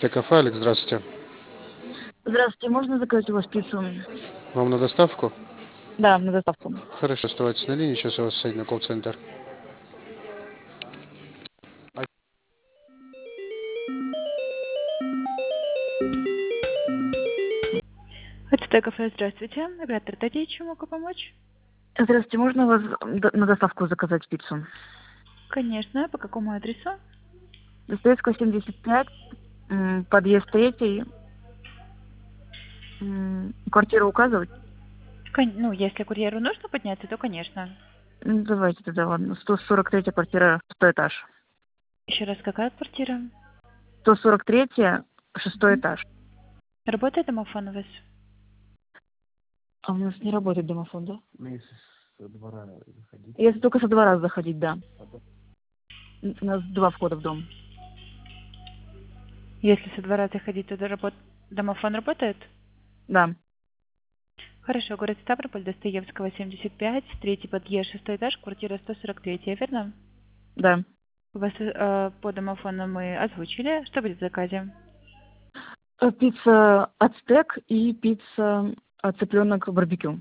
СТ-кафе, Алекс, здравствуйте. Здравствуйте, можно заказать у вас пиццу? Вам на доставку? Да, на доставку. Хорошо, оставайтесь на линии, сейчас я вас соединю на колл-центр. АТТ кафе, здравствуйте. Оператор Татьяна, чем могу помочь? Здравствуйте, можно у вас на доставку заказать пиццу? Конечно, по какому адресу? Достоевского, 75, подъезд 3, квартиру указывать? Ну, если курьеру нужно подняться, то конечно. Давайте тогда, ладно. 143 квартира, 6 этаж. Еще раз, какая квартира? 143, 6 этаж. Работает домофон у вас? А у нас не работает домофон, да? Ну, если со двора заходить. Если только со двора заходить, да. У нас 2 входа в дом. Если со двора заходить, то домофон работает? Да, Хорошо, город Ставрополь, Достоевского, 75, третий подъезд, 6 этаж, квартира 143, верно? да. У вас по домофону мы озвучили. Что будет в заказе? Пицца ацтек и пицца цыпленок барбекю.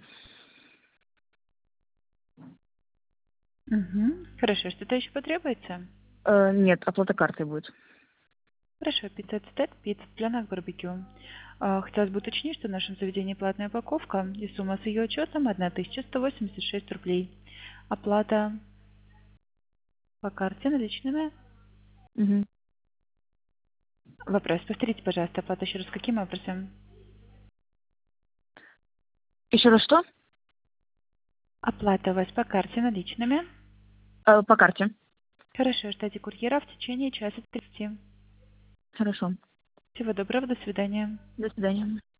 Угу. Хорошо, что-то еще потребуется? Нет, оплата картой будет. Хорошо, пицца ацтек, пицца пленок барбекю. Хотелось бы уточнить, что в нашем заведении платная упаковка, и сумма с ее учетом 1186 рублей. Оплата по карте наличными. Угу. Вопрос, повторите, пожалуйста, оплата еще раз каким образом? Еще раз что? Оплата у вас по карте наличными. По карте. Хорошо, ждите курьера в течение часа 30. Хорошо. Всего доброго, до свидания. До свидания.